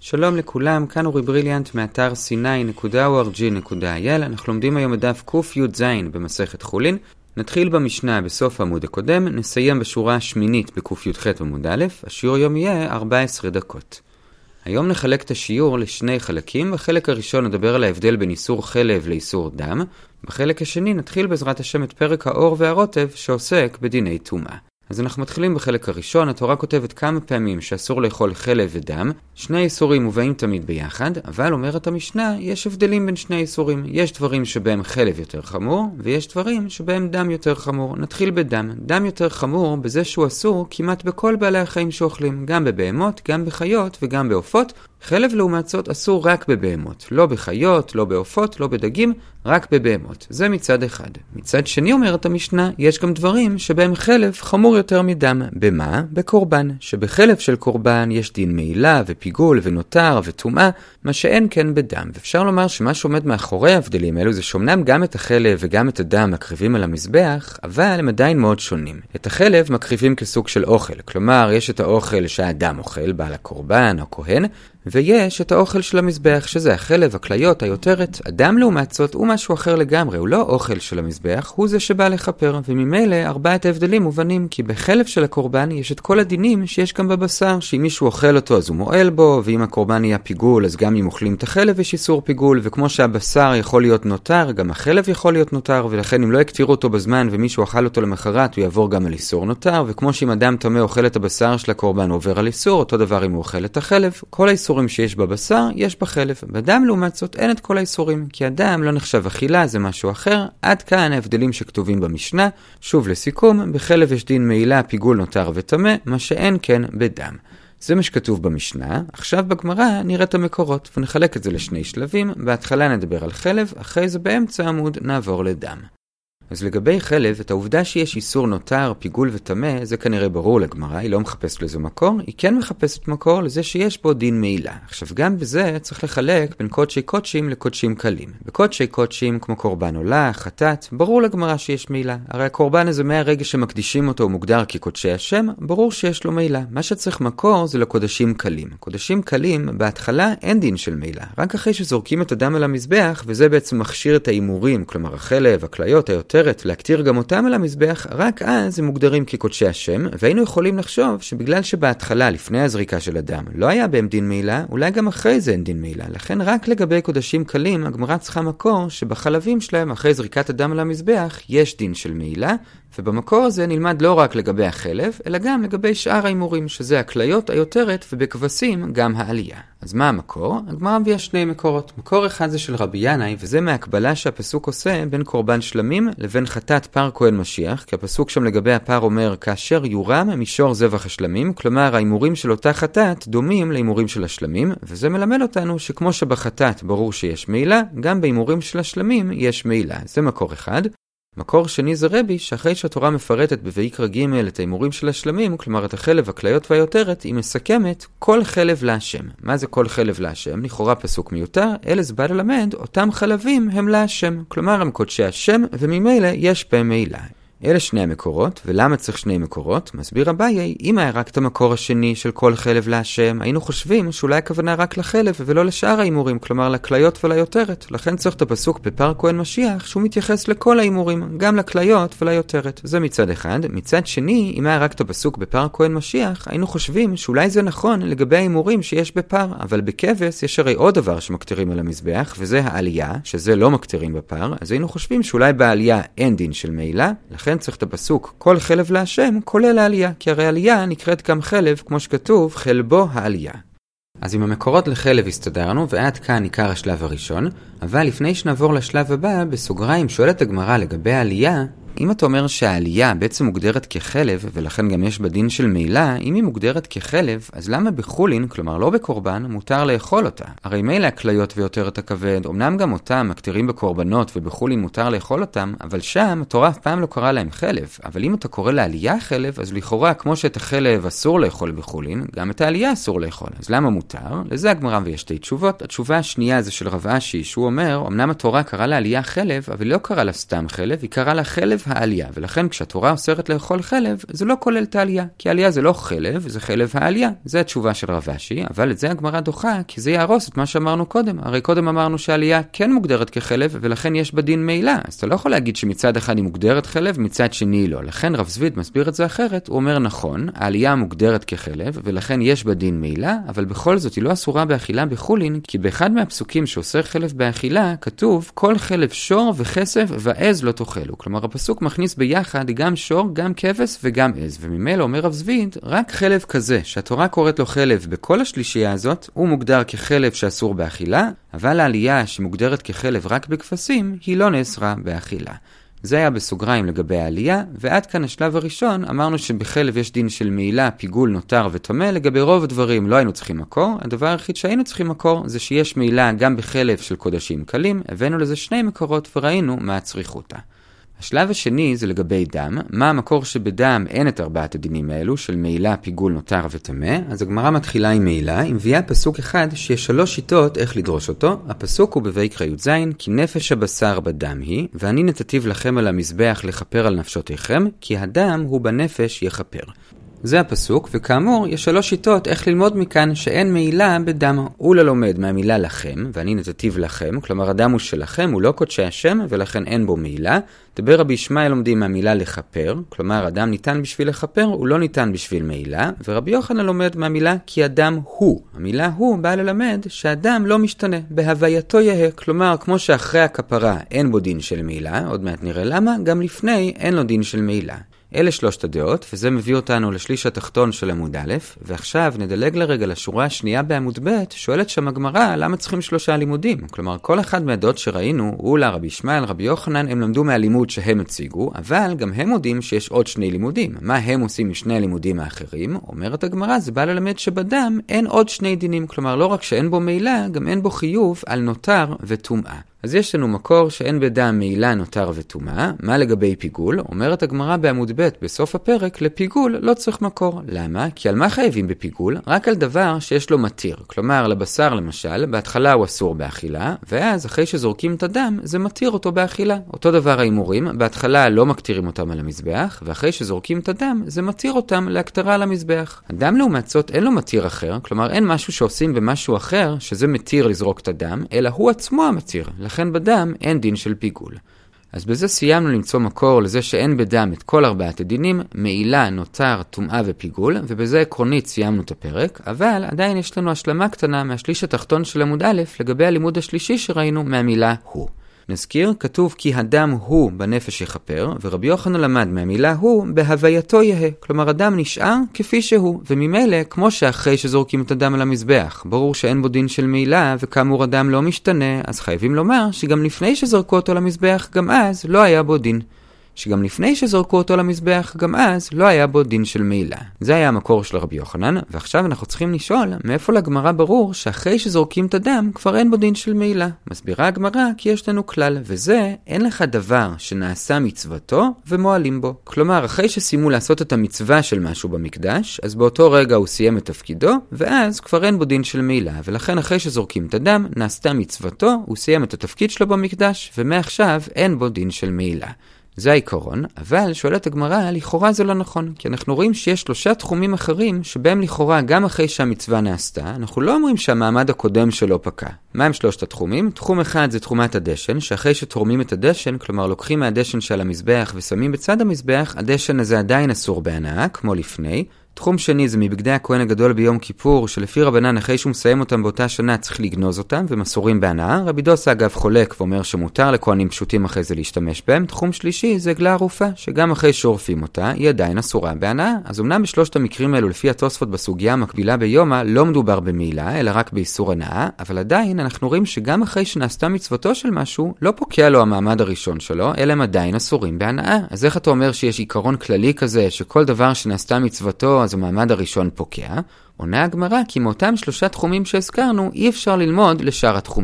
שלום לכולם, כאן אורי בריליאנט מאתר sinai.org.il. אנחנו לומדים היום את דף ק"ז במסכת חולין. נתחיל במשנה בסוף העמוד הקודם, נסיים בשורה השמינית בק"ח עמוד א', השיעור היום יהיה 14 דקות. היום נחלק את השיעור לשני חלקים. בחלק הראשון נדבר על ההבדל בין איסור חלב לאיסור דם. בחלק השני נתחיל בעזרת השם את פרק האור והרוטב שעוסק בדיני טומאה. אז אנחנו מתחילים בחלק הראשון. התורה כותבת כמה פעמים שאסור לאכול חלב ודם. שני איסורים מובאים תמיד ביחד, אבל אומרת המשנה, יש הבדלים בין שני איסורים. יש דברים שבהם חלב יותר חמור, ויש דברים שבהם דם יותר חמור. נתחיל בדם. דם יותר חמור בזה שהוא אסור כמעט בכל בעלי החיים שאוכלים, גם בבהמות, גם בחיות וגם בעופות. חלב לעומת זאת אסור רק בבהמות, לא בחיות, לא בעופות, לא בדגים, רק בבהמות. זה מצד אחד. מצד שני אומרת המשנה, יש גם דברים שבהם חלב חמור יותר מדם. במה? בקורבן. שבחלב של קורבן יש דין מעילה ופיגול ונותר וטומאה, מה שאין כן בדם. ואפשר לומר שמה שעומד מאחורי ההבדלים האלו זה שאומנם גם את החלב וגם את הדם מקריבים על המזבח, אבל הם עדיין מאוד שונים. את החלב מקריבים כסוג של אוכל, כלומר יש את האוכל שהאדם אוכל, בעל הקורבן או כהן, ויש את האוכל של המזבח, שזה החלב, הכליות, היותרת. אדם לעומת זאת הוא משהו אחר לגמרי, הוא לא אוכל של המזבח, הוא זה שבא לחפר, וממילא ארבעת ההבדלים מובנים, כי בחלב של הקורבן יש את כל הדינים שיש גם בבשר, שאם מישהו אוכל אותו אז הוא מועל בו, ואם הקורבן יהיה פיגול אז גם אם אוכלים את החלב יש איסור פיגול, וכמו שהבשר יכול להיות נותר, גם החלב יכול להיות נותר, ולכן אם לא יקטירו אותו בזמן ומישהו אכל אותו למחרת הוא יעבור גם על איסור נותר, וכמו שאם אדם טמא אוכל את הבשר של הקורבן עובר על איסור, אותו דבר אם הוא אוכל את החלב. כל האיסורים שיש בבשר, יש בחלב. בדם לעומת זאת אין את כל האיסורים, כי הדם לא נחשב אכילה, זה משהו אחר. עד כאן ההבדלים שכתובים במשנה. שוב לסיכום, בחלב יש דין מעילה, פיגול, נותר וטמא, מה שאין כן בדם. זה מה שכתוב במשנה. עכשיו בגמרא נראה את המקורות, ונחלק את זה לשני שלבים. בהתחלה נדבר על חלב, אחרי זה באמצע עמוד נעבור לדם. אז לגבי חלב, את העובדה שיש איסור נותר, פיגול וטמא, זה כנראה ברור לגמרא, היא לא מחפשת לזה מקור, היא כן מחפשת מקור לזה שיש בו דין מעילה. עכשיו גם בזה צריך לחלק בין קודשי קודשים לקודשים קלים. בקודשי קודשים כמו קורבן עולה, חטאת, ברור לגמרא שיש מעילה. הרי הקורבן הזה מהרגע שמקדישים אותו הוא מוגדר כקודשי השם, ברור שיש לו מעילה. מה שצריך מקור זה לקודשים קלים. קודשים קלים בהתחלה אין דין של מעילה, רק אחרי שזורקים את הדם על המזבח, וזה בעצם מכשיר את האימורים, כלומר החלב, הכליות, היותרת, להקטיר גם אותם על המזבח, רק אז הם מוגדרים כקודשי השם, והיינו יכולים לחשוב שבגלל שבהתחלה, לפני הזריקה של הדם, לא היה בהם דין מעילה, אולי גם אחרי זה אין דין מעילה. לכן רק לגבי קודשים קלים, הגמרא צריכה מקור שבחלבים שלהם, אחרי זריקת הדם על המזבח, יש דין של מעילה, ובמקור הזה נלמד לא רק לגבי החלב, אלא גם לגבי שאר האימורים, שזה הכליות, היותרת, ובכבשים גם העלייה. אז מה המקור? הגמרא מביאה שני מקורות. מקור אחד זה של רבי ינאי, וזה מהקבלה שהפסוק עושה בין קורבן שלמים לבין חטאת פר כהן משיח, כי הפסוק שם לגבי הפר אומר, כאשר יורם מישור זבח השלמים, כלומר האימורים של אותה חטאת דומים לאימורים של השלמים, וזה מלמד אותנו שכמו שבחטאת ברור שיש מעילה, גם באימורים של השלמים יש מעילה. זה מקור אחד. מקור שני זה רבי, שאחרי שהתורה מפרטת בויקרא ג' את האימורים של השלמים, כלומר את החלב, הכליות והיותרת, היא מסכמת כל חלב להשם. מה זה כל חלב להשם? לכאורה פסוק מיותר, אלא זה בא ללמד, אותם חלבים הם להשם, כלומר הם קודשי השם, וממילא יש בהם מעילה. אלה שני המקורות, ולמה צריך שני מקורות? מסביר אביי, אם היה רק את המקור השני של כל חלב להשם, היינו חושבים שאולי הכוונה רק לחלב ולא לשאר האימורים, כלומר לכליות וליותרת. לכן צריך את הפסוק בפר כהן משיח, שהוא מתייחס לכל האימורים, גם לכליות וליותרת. זה מצד אחד. מצד שני, אם היה רק את הפסוק בפר כהן משיח, היינו חושבים שאולי זה נכון לגבי האימורים שיש בפר, אבל בכבש יש הרי עוד דבר שמקטירים על המזבח, וזה העלייה, שזה לא מקטירים בפר, אז היינו חושבים שאולי בעלייה אין דין של מעילה, לכן צריך את הפסוק כל חלב להשם כולל העלייה, כי הרי העלייה נקראת גם חלב, כמו שכתוב חלבו העלייה. אז עם המקורות לחלב הסתדרנו, ועד כאן עיקר השלב הראשון, אבל לפני שנעבור לשלב הבא, בסוגריים שואלת הגמרא לגבי העלייה, אם אתה אומר שהעלייה בעצם מוגדרת כחלב, ולכן גם יש בדין של מעילה, אם היא מוגדרת כחלב, אז למה בחולין, כלומר לא בקורבן, מותר לאכול אותה? הרי מילא הכליות ויותרת הכבד, אמנם גם אותם מקטירים בקורבנות ובחולין מותר לאכול אותם, אבל שם התורה אף פעם לא קרא להם חלב. אבל אם אתה קורא לעלייה חלב, אז לכאורה כמו שאת החלב אסור לאכול בחולין, גם את העלייה אסור לאכול. אז למה מותר? לזה הגמרא ויש שתי תשובות. התשובה השנייה זה של רב אשי, שהוא אומר, אמנם התורה קרא לעלייה חלב, אבל לא קרא לה סתם חלב, היא קרא לה חלב העלייה, ולכן כשהתורה אוסרת לאכול חלב, זה לא כולל את העלייה, כי העלייה זה לא חלב, זה חלב העלייה. זה התשובה של רב אשי, אבל את זה הגמרא דוחה, כי זה יהרוס את מה שאמרנו קודם. הרי קודם אמרנו שהעלייה כן מוגדרת כחלב, ולכן יש בדין מעילה. אז אתה לא יכול להגיד שמצד אחד היא מוגדרת חלב, מצד שני לא. לכן רב זביד מסביר את זה אחרת, הוא אומר נכון, העלייה מוגדרת כחלב, ולכן יש בדין מעילה, אבל בכל זאת היא לא אסורה באכילה בחולין, כי באחד מהפסוקים שאוסר חלב באכילה, כתוב כל חלב שור וכסף ועז לא תאכלו. כלומר הפסוק מכניס ביחד גם שור, גם כבש וגם עז, וממילא אומר רב זביד, רק חלב כזה שהתורה קוראת לו חלב בכל השלישייה הזאת, הוא מוגדר כחלב שאסור באכילה, אבל העלייה שמוגדרת כחלב רק בכבשים, היא לא נאסרה באכילה. זה היה בסוגריים לגבי העלייה, ועד כאן השלב הראשון, אמרנו שבחלב יש דין של מעילה, פיגול, נותר וטמא. לגבי רוב הדברים לא היינו צריכים מקור. הדבר היחיד שהיינו צריכים מקור זה שיש מעילה גם בחלב של קודשים קלים. הבאנו לזה שני מקורות וראינו מה הצריכותה. השלב השני זה לגבי דם. מה המקור שבדם אין את ארבעת הדינים האלו של מעילה, פיגול, נותר וטמא? אז הגמרא מתחילה עם מעילה, עם מביאה פסוק אחד שיש 3 שיטות איך לדרוש אותו. הפסוק הוא בויקרא י"ז, כי נפש הבשר בדם היא, ואני נתתיו לכם על המזבח לכפר על נפשותיכם, כי הדם הוא בנפש יכפר. זה הפסוק, וכאמור, יש 3 שיטות איך ללמוד מכאן שאין מעילה בדם. הוא לא לומד מהמילה לכם, ואני נתתיו לכם, כלומר הדם הוא שלכם, הוא לא קודשי השם, ולכן אין בו מעילה. דבר רבי ישמעאל לומדים מהמילה לכפר, כלומר הדם ניתן בשביל לכפר, הוא לא ניתן בשביל מעילה, ורבי יוחנן לומד מהמילה כי הדם הוא. המילה הוא באה ללמד שהדם לא משתנה, בהווייתו יהיה, כלומר כמו שאחרי הכפרה אין בו דין של מעילה, עוד מעט נראה למה, גם לפני אין לו דין של מעילה. אלה 3 הדעות, וזה מביא אותנו לשליש התחתון של עמוד א', ועכשיו נדלג לרגע לשורה השנייה בעמוד ב', שואלת שם הגמרא למה צריכים 3 לימודים. כלומר, כל אחד מהדעות שראינו, אולה, רבי ישמעאל, רבי יוחנן, הם למדו מהלימוד שהם הציגו, אבל גם הם יודעים שיש עוד 2 לימודים. מה הם עושים משני הלימודים האחרים? אומרת הגמרא, זה בא ללמד שבדם אין עוד 2 דינים, כלומר לא רק שאין בו מעילה, גם אין בו חיוב על נותר וטומאה. אז יש לנו מקור שאין בדם מעילה, נותר וטומאה. מה לגבי פיגול? אומרת הגמרא בעמוד ב' בסוף הפרק, לפיגול לא צריך מקור. למה? כי על מה חייבים בפיגול? רק על דבר שיש לו מתיר. כלומר, לבשר למשל, בהתחלה הוא אסור באכילה, ואז אחרי שזורקים את הדם, זה מתיר אותו באכילה. אותו דבר האימורים, בהתחלה לא מקטירים אותם על המזבח, ואחרי שזורקים את הדם, זה מתיר אותם להקטרה על המזבח. הדם לעומת זאת אין לו מתיר אחר, כלומר אין משהו שעושים במשהו אחר שזה מתיר לזרוק את הדם, אלא הוא עצמו המתיר. לכן בדם אין דין של פיגול. אז בזה סיימנו למצוא מקור לזה שאין בדם את כל 4 הדינים, מעילה, נותר, טומאה ופיגול, ובזה עקרונית סיימנו את הפרק, אבל עדיין יש לנו השלמה קטנה מהשליש התחתון של עמוד א' לגבי הלימוד השלישי שראינו מהמילה הוא. נזכיר, כתוב כי הדם הוא בנפש יכפר, ורבי יוחנן למד מהמילה הוא בהווייתו יהיה. כלומר, הדם נשאר כפי שהוא, וממילא, כמו שאחרי שזורקים את הדם על המזבח, ברור שאין בו דין של מעילה, וכאמור הדם לא משתנה, אז חייבים לומר שגם לפני שזרקו אותו למזבח, גם אז לא היה בו דין. שגם לפני שזרקו אותו למזבח, גם אז לא היה בו דין של מעילה. זה היה המקור של רבי יוחנן, ועכשיו אנחנו צריכים לשאול מאיפה לגמרא ברור שאחרי שזורקים את הדם כבר אין בו דין של מעילה. מסבירה הגמרא כי יש לנו כלל, וזה אין לך דבר שנעשה מצוותו ומועלים בו. כלומר, אחרי שסיימו לעשות את המצווה של משהו במקדש, אז באותו רגע הוא סיים את תפקידו, ואז כבר אין בו דין של מעילה, ולכן אחרי שזורקים את הדם, נעשתה מצוותו, הוא סיים את התפקיד שלו במקדש, ומעכשיו אין בו דין של מעילה. זה העיקרון, אבל שואלת הגמרא, לכאורה זה לא נכון, כי אנחנו רואים שיש 3 תחומים אחרים שבהם לכאורה גם אחרי שהמצווה נעשתה, אנחנו לא אומרים שהמעמד הקודם שלו פקע. מה הם 3 התחומים? תחום אחד זה תחומת הדשן, שאחרי שתורמים את הדשן, כלומר לוקחים מהדשן של המזבח ושמים בצד המזבח, הדשן הזה עדיין אסור בהנאה, כמו לפני. תחום שני זה מבגדי הכהן הגדול ביום כיפור, שלפי רבנן אחרי שהוא מסיים אותם באותה שנה צריך לגנוז אותם ומסורים בהנאה. רבי דוסה אגב חולק ואומר שמותר לכהנים פשוטים אחרי זה להשתמש בהם. תחום שלישי זה עגלה ערופה, שגם אחרי שעורפים אותה היא עדיין אסורה בהנאה. אז אמנם בשלושת המקרים האלו לפי התוספות בסוגיה המקבילה ביומא לא מדובר במעילה אלא רק באיסור הנאה, אבל עדיין אנחנו רואים שגם אחרי שנעשתה מצוותו של משהו לא פוקע לו המעמד הראשון שלו, אלא הם עדיין אסורים בהנאה. אז איך אתה אומר שיש עיקרון כללי כזה שכל דבר שנעשתה מצוותו אז המעמד הראשון פוקע? עונה הגמרא כי מאותם 3 תחומים שהזכרנו אי אפשר ללמוד לשאר התחומים.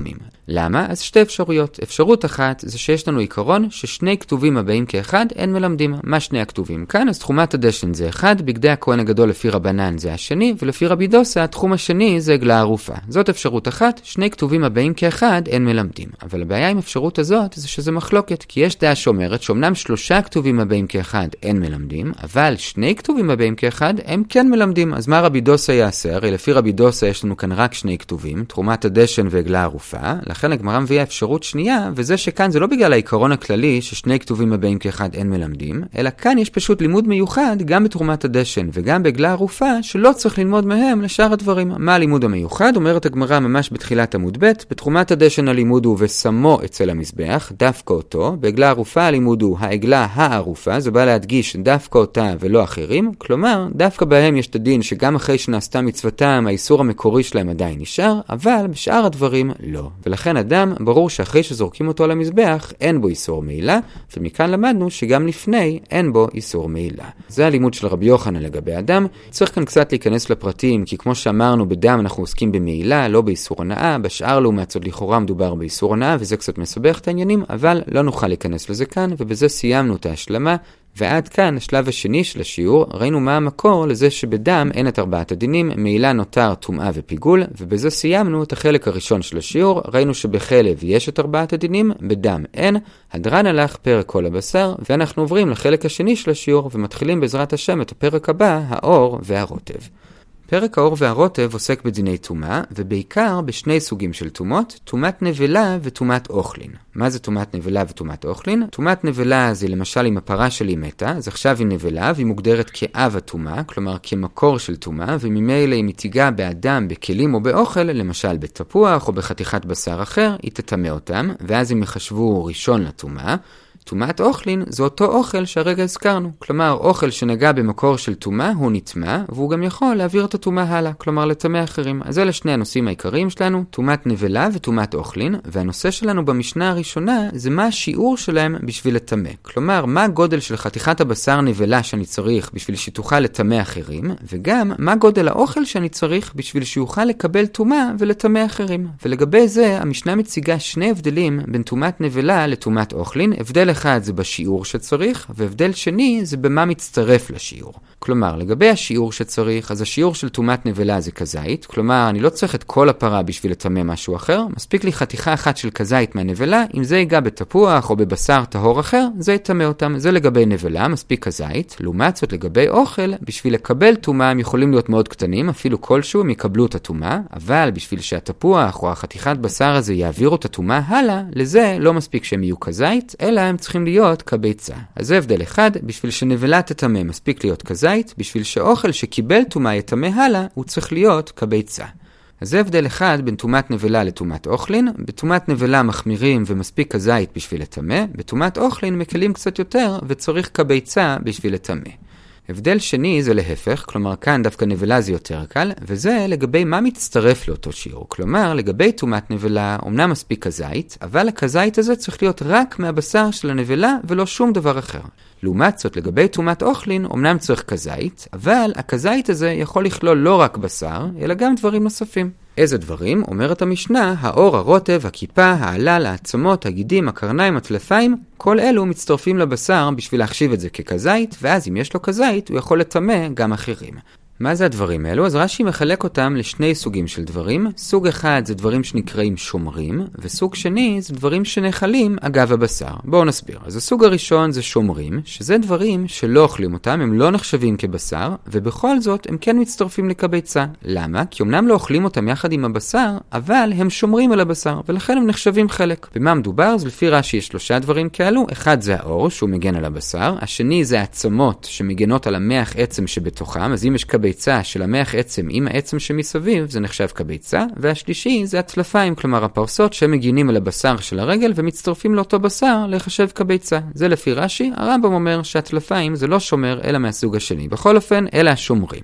למה? אז שתי אפשרויות. אפשרות אחת זה שיש לנו עיקרון ששני כתובים הבאים כאחד אין מלמדים. מה שני הכתובים כאן? אז תחומת הדשן זה אחד, בגדי הכהן הגדול לפי רבנן זה השני, ולפי רבי דוסה התחום השני זה עגלה ערופה. זאת אפשרות אחת, שני כתובים הבאים כאחד אין מלמדים. אבל הבעיה עם אפשרות הזאת זה שזה מחלוקת, כי יש דעה שאומרת שאומנם שלושה כתובים הבאים כאחד אין מלמדים, אבל שני כתובים הבאים כאחד הם כן מלמדים. אז מה רבי דוסה יעשה? הרי לפי רבי דוסה יש לנו כאן רק שני כתובים, תחומת הדשן ועגלה ערופה. לכן הגמרא מביאה אפשרות שנייה, וזה שכאן זה לא בגלל העיקרון הכללי ששני כתובים הבאים כאחד אין מלמדים, אלא כאן יש פשוט לימוד מיוחד גם בתחומת הדשן וגם בעגלה ערופה שלא צריך ללמוד מהם לשאר הדברים. מה הלימוד המיוחד? אומרת הגמרא ממש בתחילת עמוד ב', בתחומת הדשן הלימוד הוא ושמו אצל המזבח, דווקא אותו. בעגלה ערופה הלימוד הוא העגלה הערופה, זה בא להדגיש דווקא אותה ולא אחרים, כלומר דווקא בהם יש את הדין שגם אחרי שנעשתה מצוותם האיסור המקורי שלהם עדיין נשאר, אבל בשאר הדברים לא. ולכן אדם ברור שאחרי שזורקים אותו על המזבח אין בו איסור מעילה, ומכאן למדנו שגם לפני אין בו איסור מעילה. זה הלימוד של רבי יוחנן לגבי אדם. צריך כאן קצת להיכנס לפרטים, כי כמו שאמרנו בדם אנחנו עוסקים במעילה, לא באיסור הנאה, בשאר לעומת זאת לכאורה מדובר באיסור הנאה, וזה קצת מסבך את העניינים, אבל לא נוכל להיכנס לזה כאן, ובזה סיימנו את ההשלמה. ועד כאן השלב השני של השיעור, ראינו מה המקור לזה שבדם אין את ארבעת הדינים, מעילה נותר טומאה ופיגול, ובזה סיימנו את החלק הראשון של השיעור. ראינו שבחלב יש את ארבעת הדינים, בדם אין. הדרן הלך פרק כל הבשר, ואנחנו עוברים לחלק השני של השיעור ומתחילים בעזרת השם את הפרק הבא, האור והרוטב. פרק האור והרוטב עוסק בדיני טומאה, ובעיקר בשני סוגים של טומאות, טומאת נבלה וטומאת אוכלין. מה זה טומאת נבלה וטומאת אוכלין? טומאת נבלה זה למשל אם הפרה שלי מתה, אז עכשיו היא נבלה והיא מוגדרת כאב הטומאה, כלומר כמקור של טומאה, וממילא אם היא תיגע באדם, בכלים או באוכל, למשל בתפוח או בחתיכת בשר אחר, היא תטמא אותם, ואז הם יחשבו ראשון לטומאה. טומאת אוכלין זה אותו אוכל שהרגע הזכרנו. כלומר, אוכל שנגע במקור של טומאה הוא נטמא, והוא גם יכול להעביר את הטומאה הלאה, כלומר לטמא אחרים. אז אלה שני הנושאים העיקריים שלנו, טומאת נבלה וטומאת אוכלין, והנושא שלנו במשנה הראשונה זה מה השיעור שלהם בשביל לטמא. כלומר, מה הגודל של חתיכת הבשר נבלה שאני צריך בשביל שתוכל לטמא אחרים, וגם מה גודל האוכל שאני צריך בשביל שיוכל לקבל טומאה ולטמא אחרים. ולגבי זה, המשנה מציגה שני הבדלים בין טומאת נבלה לטומאת אוכלין. הבדל אחד זה בשיעור שצריך, והבדל שני זה במה מצטרף לשיעור. כלומר, לגבי השיעור שצריך, אז השיעור של טומאת נבלה זה כזית, כלומר, אני לא צריך את כל הפרה בשביל לטמא משהו אחר, מספיק לי חתיכה אחת של כזית מהנבלה, אם זה ייגע בתפוח או בבשר טהור אחר, זה יטמא אותם. זה לגבי נבלה, מספיק כזית. לעומת זאת, לגבי אוכל, בשביל לקבל טומאה הם יכולים להיות מאוד קטנים, אפילו כלשהו הם יקבלו את הטומאה, אבל בשביל שהתפוח או החתיכת בשר הזה יעבירו את הטומאה הלאה, לזה לא מספיק שהם יהיו כזית, אלא הם צריכים להיות כביצה. אז זה הבדל אחד, בשביל שנבלה תטמא מספיק להיות כזית, בשביל שאוכל שקיבל טומאה יטמא הלאה, הוא צריך להיות כביצה. אז זה הבדל אחד בין טומאת נבלה לטומאת אוכלין. בטומאת נבלה מחמירים ומספיק כזית בשביל לטמא, בטומאת אוכלין מקלים קצת יותר וצריך כביצה בשביל לטמא. הבדל שני זה להפך, כלומר כאן דווקא נבלה זה יותר קל, וזה לגבי מה מצטרף לאותו שיעור. כלומר, לגבי טומאת נבלה, אומנם מספיק כזית, אבל הכזית הזה צריך להיות רק מהבשר של הנבלה ולא שום דבר אחר. לעומת זאת, לגבי טומאת אוכלין, אומנם צריך כזית, אבל הכזית הזה יכול לכלול לא רק בשר, אלא גם דברים נוספים. איזה דברים? אומרת המשנה, האור, הרוטב, הכיפה, העלל, העצמות, הגידים, הקרניים, הטלפיים, כל אלו מצטרפים לבשר בשביל להחשיב את זה ככזית, ואז אם יש לו כזית, הוא יכול לטמא גם אחרים. מה זה הדברים האלו? אז רש"י מחלק אותם לשני סוגים של דברים. סוג אחד זה דברים שנקראים שומרים, וסוג שני זה דברים שנחלים אגב הבשר. בואו נסביר. אז הסוג הראשון זה שומרים, שזה דברים שלא אוכלים אותם, הם לא נחשבים כבשר, ובכל זאת הם כן מצטרפים לכביצה. למה? כי אמנם לא אוכלים אותם יחד עם הבשר, אבל הם שומרים על הבשר, ולכן הם נחשבים חלק. במה מדובר? אז לפי רש"י יש שלושה דברים כאלו. אחד זה האור, שהוא מגן על הבשר. השני זה העצמות שמגנות על המח עצם שבתוכם. אז אם יש כביצה של המח עצם עם העצם שמסביב, זה נחשב כביצה. והשלישי זה הטלפיים, כלומר הפרסות שמגינים על הבשר של הרגל ומצטרפים לאותו בשר לחשב כביצה. זה לפי רש"י. הרמב"ם אומר שהטלפיים זה לא שומר אלא מהסוג השני. בכל אופן, אלה השומרים.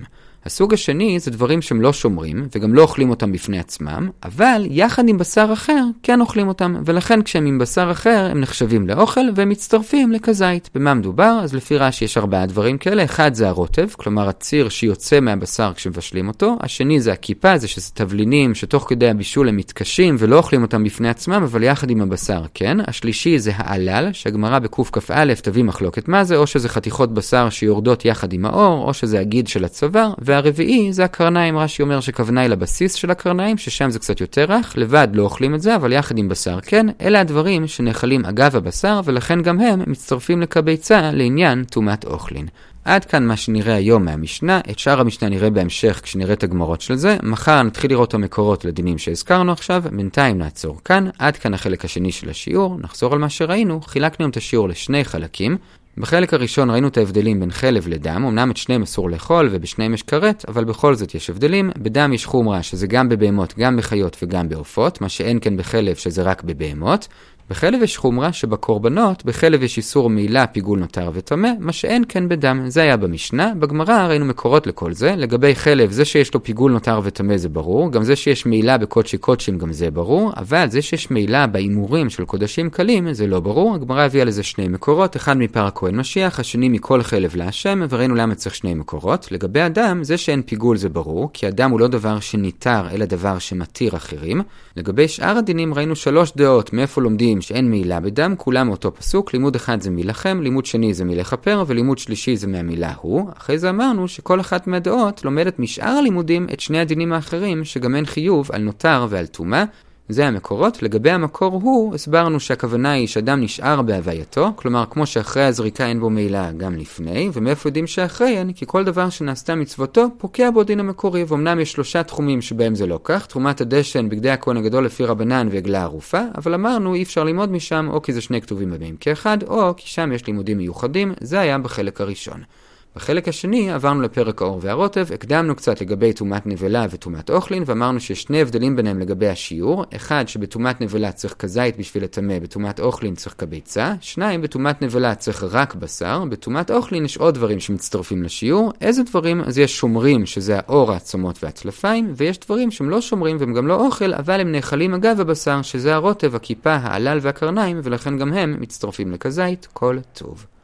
הסוג השני זה דברים שהם לא שומרים, וגם לא אוכלים אותם בפני עצמם, אבל יחד עם בשר אחר כן אוכלים אותם, ולכן כשהם עם בשר אחר הם נחשבים לאוכל והם מצטרפים לכזית. במה מדובר? אז לפי רש"י יש 4 דברים כאלה. אחד זה הרוטב, כלומר הציר שיוצא מהבשר כשמבשלים אותו. השני זה הכיפה, זה שזה תבלינים שתוך כדי הבישול הם מתקשים ולא אוכלים אותם בפני עצמם, אבל יחד עם הבשר כן. השלישי זה העלל, שהגמרא בקכ"א תביא מחלוקת מה זה, או שזה חתיכות בשר שיורדות יחד עם האור, או שזה הגיד של הצוואר. והרביעי זה הקרניים, רש"י אומר שכוונה היא לבסיס של הקרניים, ששם זה קצת יותר רך, לבד לא אוכלים את זה, אבל יחד עם בשר כן. אלה הדברים שנאכלים אגב הבשר, ולכן גם הם מצטרפים לקביצה לעניין טומאת אוכלין. עד כאן מה שנראה היום מהמשנה. את שאר המשנה נראה בהמשך כשנראה את הגמרות של זה. מחר נתחיל לראות המקורות לדינים שהזכרנו עכשיו. בינתיים נעצור כאן. עד כאן החלק השני של השיעור. נחזור על מה שראינו. חילקנו את השיעור לשני חלקים. בחלק הראשון ראינו את ההבדלים בין חלב לדם. אמנם את שניהם אסור לאכול ובשניהם יש כרת, אבל בכל זאת יש הבדלים. בדם יש חומרה שזה גם בבהמות, גם בחיות וגם בעופות, מה שאין כן בחלב שזה רק בבהמות. בחלב יש חומרה שבקורבנות, בחלב יש איסור מעילה, פיגול נותר וטמא, מה שאין כן בדם. זה היה במשנה. בגמרא ראינו מקורות לכל זה. לגבי חלב, זה שיש לו פיגול נותר וטמא זה ברור, גם זה שיש מעילה בקודשי קודשים גם זה ברור, אבל זה שיש מעילה באימורים של קודשים קלים זה לא ברור. הגמרא הביאה לזה 2 מקורות, אחד מפר הכהן משיח, השני מכל חלב להשם, וראינו למה צריך 2 מקורות. לגבי הדם, זה שאין פיגול זה ברור, כי הדם הוא לא דבר שניתר, אלא דבר שמתיר אחרים. לגבי שאר הדינים ראינו 3 דעות מאיפה לומדים שאין מעילה בדם, כולם מאותו פסוק. לימוד אחד זה מלחם, לימוד שני זה מלכפר, ולימוד שלישי זה מהמילה הוא. אחרי זה אמרנו שכל אחת מהדעות לומדת משאר הלימודים את 2 הדינים האחרים, שגם אין חיוב על נותר ועל טומאה. זה המקורות. לגבי המקור הוא, הסברנו שהכוונה היא שאדם נשאר בהווייתו, כלומר כמו שאחרי הזריקה אין בו מעילה גם לפני, ומאיפה יודעים שאחרי אין? כי כל דבר שנעשתה מצוותו פוקע בו דין המקורי, ואומנם יש 3 תחומים שבהם זה לא כך, תרומת הדשן, בגדי הכהן הגדול לפי רבנן ועגלה ערופה, אבל אמרנו אי אפשר ללמוד משם, או כי זה 2 כתובים בהם כאחד, או כי שם יש לימודים מיוחדים. זה היה בחלק הראשון. בחלק השני עברנו לפרק האור והרוטב, הקדמנו קצת לגבי טומאת נבלה וטומאת אוכלין, ואמרנו שיש 2 הבדלים ביניהם לגבי השיעור. אחד, שבטומאת נבלה צריך כזית בשביל לטמא, בטומאת אוכלין צריך כביצה. 2, בטומאת נבלה צריך רק בשר, בטומאת אוכלין יש עוד דברים שמצטרפים לשיעור. איזה דברים? אז יש שומרים, שזה האור, העצמות והצלפיים, ויש דברים שהם לא שומרים והם גם לא אוכל, אבל הם נאכלים אגב הבשר, שזה הרוטב, הכיפה, העלל והקרניים, ולכן גם הם מצטרפים לכזית. כל טוב.